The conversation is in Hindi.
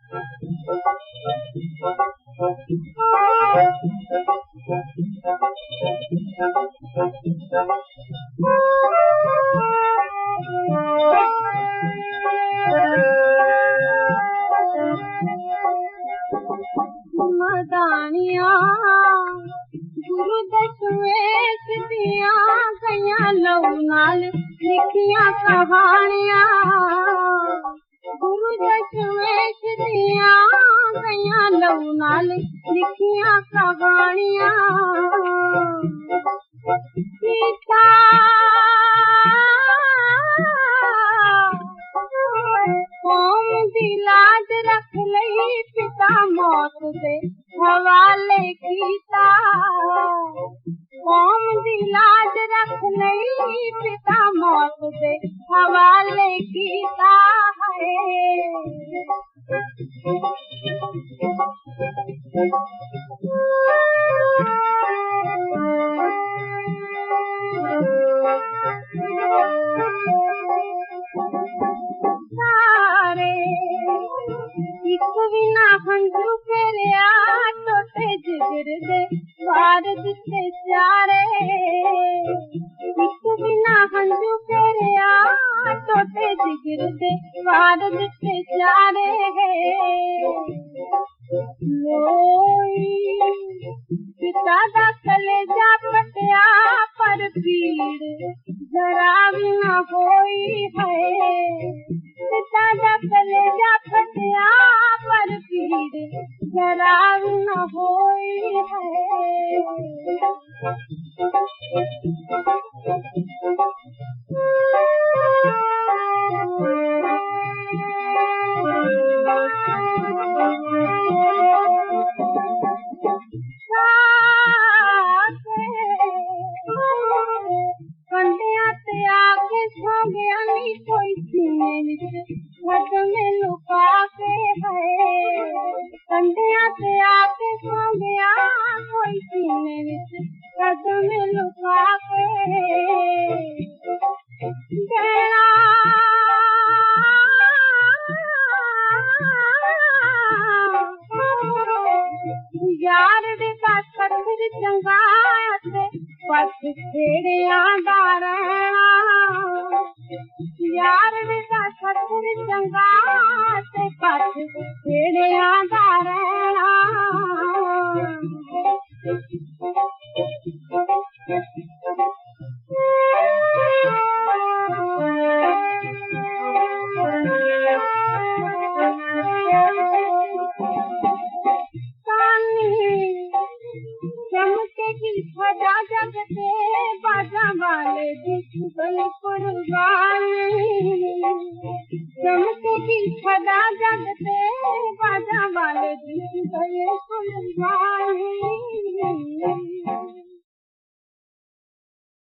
मदानिया गुरु दशमेश दिया गया लहू नाल लिखिया कहानिया गुरु दशमेश दिया गया लहू नाल लिखिया कहानिया सीता कौम दी लाज रख लई पिता मौत दे हवाले कीता कौम दी लाज रख लई पिता मौत दे हवाले कीता है बिना हंजू फेरिया टोटे जिगर दे वार दिते चारे बिना हंजू फेरिया टोटे जिगर दे वार दिते चारे लोई पिता दा कलेजा पटिया पर पीड़ जरा भी न होई है पिता दा कलेजा पटिया पर पीड़ जरा भी न होई है कंडिया ते आके सो गया नहीं कोई सीने विच हद में लुका के है कंडिया ते आके सो गया कोई सीने विच हद में लुका के देना यार दे का पत्थर चंगा पथ छेड़िया दा रहना यार दे का पत्थर चंगा पथ छेड़िया दा रहना चमकेगी सदा जगते बाजा वाले दुश्मन कुर्बानी चमकेगी सदा जगते बाजा वाले दुश्मन कुर्बानी